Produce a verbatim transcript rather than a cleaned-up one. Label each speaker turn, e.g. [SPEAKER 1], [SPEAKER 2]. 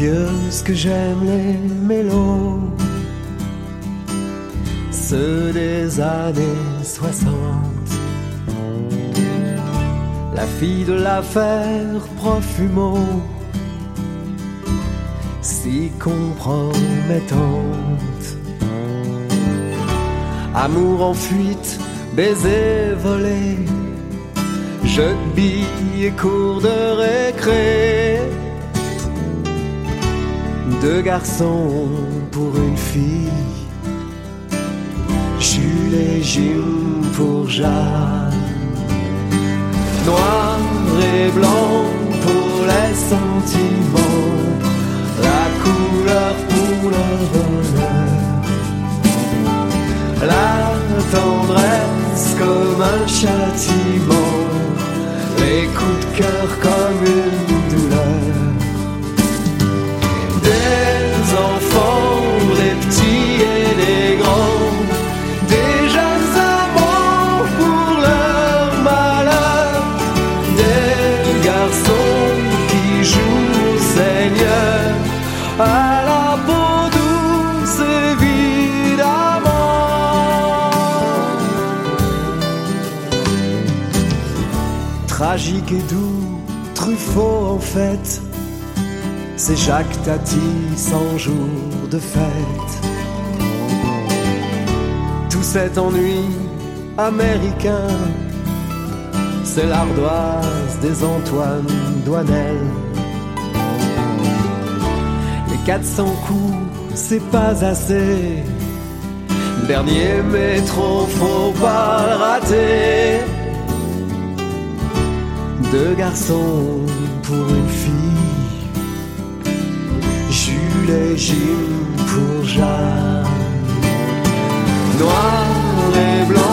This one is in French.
[SPEAKER 1] Dieu, ce que j'aime les mélos, ceux des années soixante. La fille de l'affaire profumo, si compromettante. Amour en fuite, baiser volé, jeux de billes et cours de récré. Deux garçons pour une fille, Jules et Jim pour Jeanne. Noir et blanc pour les sentiments, la couleur pour le bonheur, la tendresse comme un châtiment, les coups de cœur comme une douleur. Des enfants, des petits et des grands, des jeunes amants pour leur malheur, des garçons qui jouent Seigneur à la peau douce évidemment. Tragique et doux, Truffaut en fait, c'est Jacques Tati cent jours de fête. Tout cet ennui américain, c'est l'ardoise des Antoine Doinel. Les quatre cents coups, c'est pas assez. Dernier métro, faut pas le rater. Deux garçons pour une fille, Jules et Jim pour Jeanne. Noir et blanc